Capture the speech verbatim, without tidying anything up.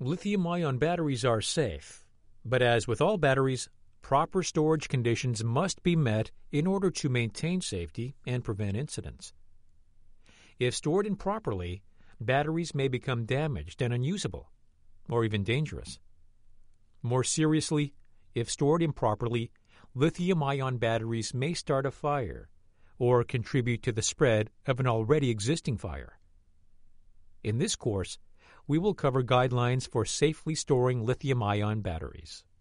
Lithium-ion batteries are safe, but as with all batteries, proper storage conditions must be met in order to maintain safety and prevent incidents. If stored improperly, batteries may become damaged and unusable, or even dangerous. More seriously, if stored improperly, lithium-ion batteries may start a fire or contribute to the spread of an already existing fire. In this course, we will cover guidelines for safely storing lithium-ion batteries.